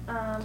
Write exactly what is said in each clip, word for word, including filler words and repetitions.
Um,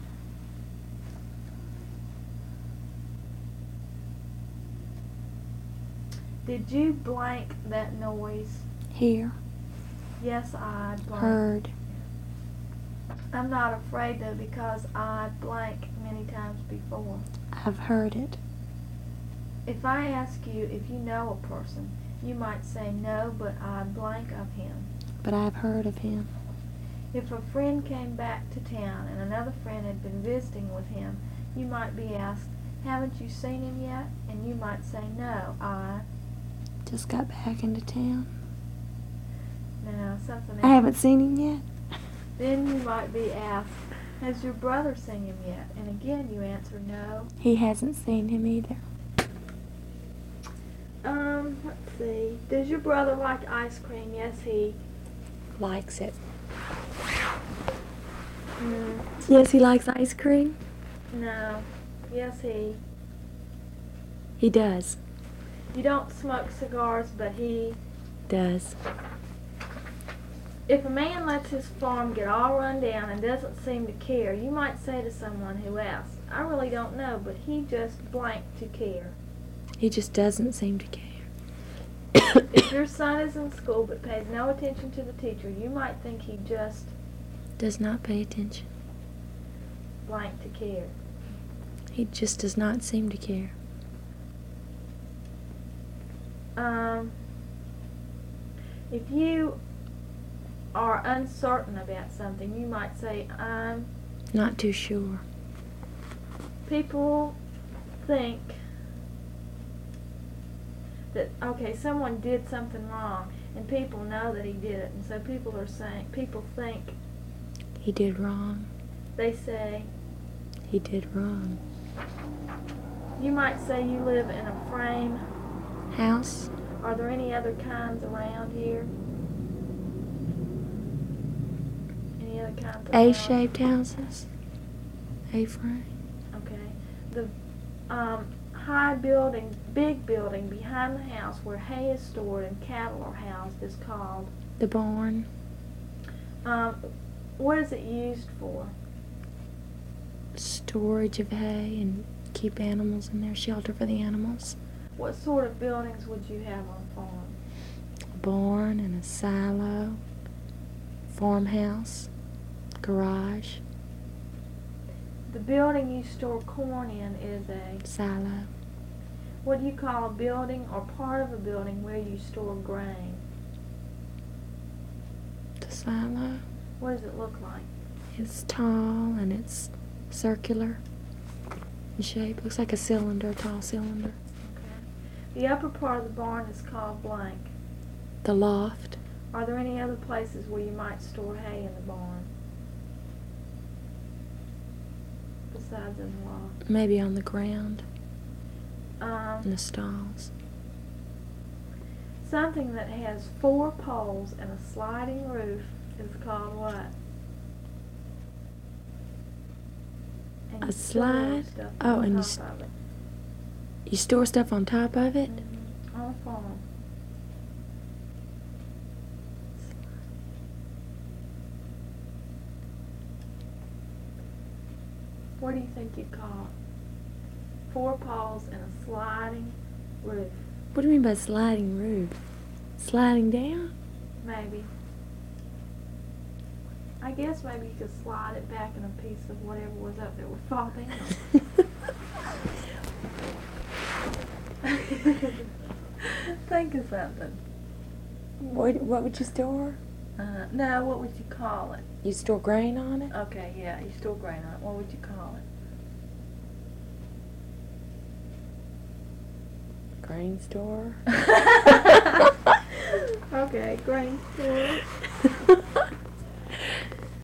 did you blank that noise? Hear. Yes, I blank. Heard. I'm not afraid though because I blank many times before. I've heard it. If I ask you if you know a person, you might say no, but I blank of him. But I've heard of him. If a friend came back to town and another friend had been visiting with him, you might be asked, haven't you seen him yet? And you might say no, I... Just got back into town. No, something else. I haven't seen him yet. Then you might be asked, has your brother seen him yet? And again you answer no. He hasn't seen him either. Um, let's see. Does your brother like ice cream? Yes, he Likes it. Mm, Yes, he likes ice cream. no. Yes, he. He does. You don't smoke cigars, but he. Does. If a man lets his farm get all run down and doesn't seem to care, you might say to someone who asks, I really don't know, but he just blank to care. He just doesn't seem to care. If your son is in school but pays no attention to the teacher, you might think he just Does not pay attention. blank to care. He just does not seem to care. Um, if you are uncertain about something, you might say, I'm. Not too sure. People think that, okay, someone did something wrong, and people know that he did it, and so people are saying, people think, He did wrong. they say, He did wrong. you might say you live in a frame. House? Are there any other kinds around here? Any other kinds of houses? A-shaped houses? A-frame? Okay. The um, high building, big building behind the house where hay is stored and cattle are housed is called. The barn? Um, what is it used for? Storage of hay and keep animals in there, shelter for the animals. What sort of buildings would you have on a farm? A barn and a silo, farmhouse, garage, The building you store corn in is a. silo, What do you call a building or part of a building where you store grain? the silo. What does it look like? It's tall and it's circular in shape. Looks like a cylinder, a tall cylinder. Okay. The upper part of the barn is called blank. The loft. Are there any other places where you might store hay in the barn? Besides in the loft? Maybe on the ground, in Um, the stalls. something that has four poles and a sliding roof is called what? And A you store slide? stuff Oh, on and you top s- of it. You store stuff on top of it? Mhm. On a farm. What do you think you'd call it? Four poles and a sliding roof, What do you mean by sliding roof? Sliding down? maybe. I guess maybe you could slide it back and a piece of whatever was up there would fall down. Think of something. What, what would you store? Uh, no, what would you call it? You store grain on it? Okay, yeah, you store grain on it. What would you call it? Grain store? Okay, grain store.